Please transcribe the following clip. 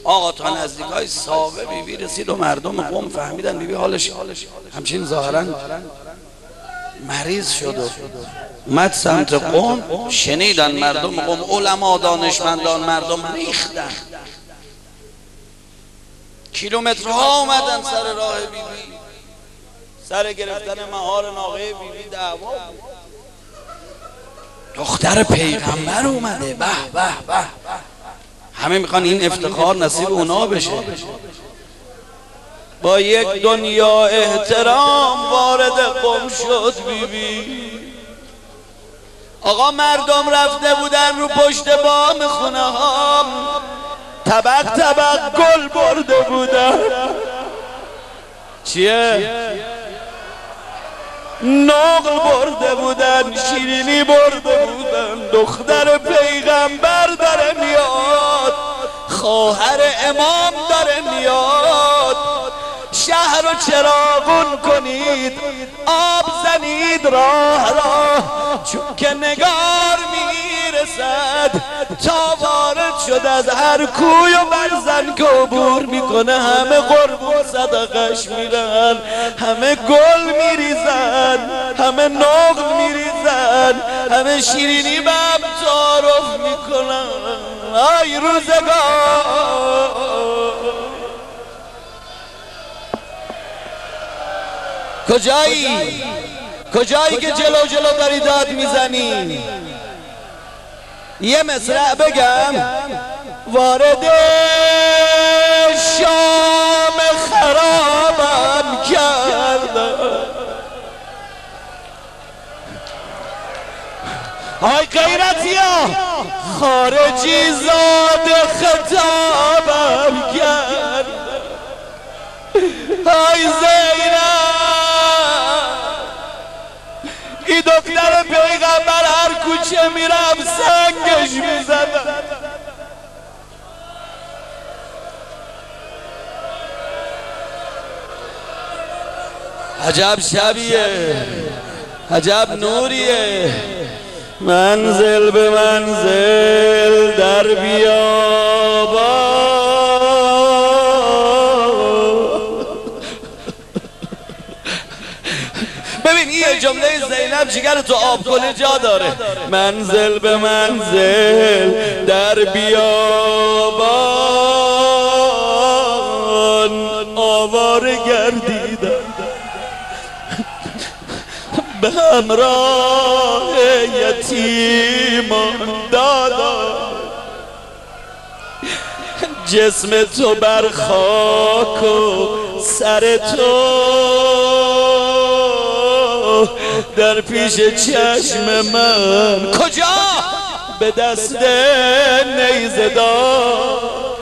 آقا تا نزدیکای ساقه بیبی رسید و مردم قوم فهمیدن بیبی حالش همچین ظاهرا مریض شد و اومد سمت قوم. شنیدن مردم قوم، علما، دانشمندان، مردم ریختن، کیلومترها اومدن سر راه بیبی، سر گرفتن مهار ناقه بیبی دعوا بود. دختر پیغمبر اومده، به به به، همه میخوان این افتخار نصیب اونا بشه. با یک دنیا احترام وارد قم شد بیبی. آقا مردم رفته بودن رو پشت بام خونه ها، طبق طبق گل برده بودن. چیه؟ نقل برده بودن، شیرینی برده بودن. دختر پیغمبر داره میاد، خواهر امام داره میاد. شهر رو چراغون کنید، آب زنید راه راه، چون که نگار میرسد تا وارد شد از هر کوی و برزن که عبور میکنه. همه قربون صدقش میرن، همه گل میریزن، همه نقل میریزن، همه شیرینی به هم تعارف میکنن. آی روزگار، کجایی که جلو جلو داری داد میزنی؟ یه مصرع بگم، وارد شام خرابم کردم. های غیرتیا، خارجی زاد خطابم کرد. های زینب، ای دختر پیغمبر هر کوچه میرم سنگش میزدم. عجب شبیه، عجب نوریه. منزل به منزل در بیابان. ببین این جمله زینب جگر تو آب گل جا داره. منزل به منزل در بیابان، آواره گردیدم به همراه یتیمان دادا. جسم تو بر خاک و سر تو در پیش چشم من. کجا؟ به دست نیزه دار.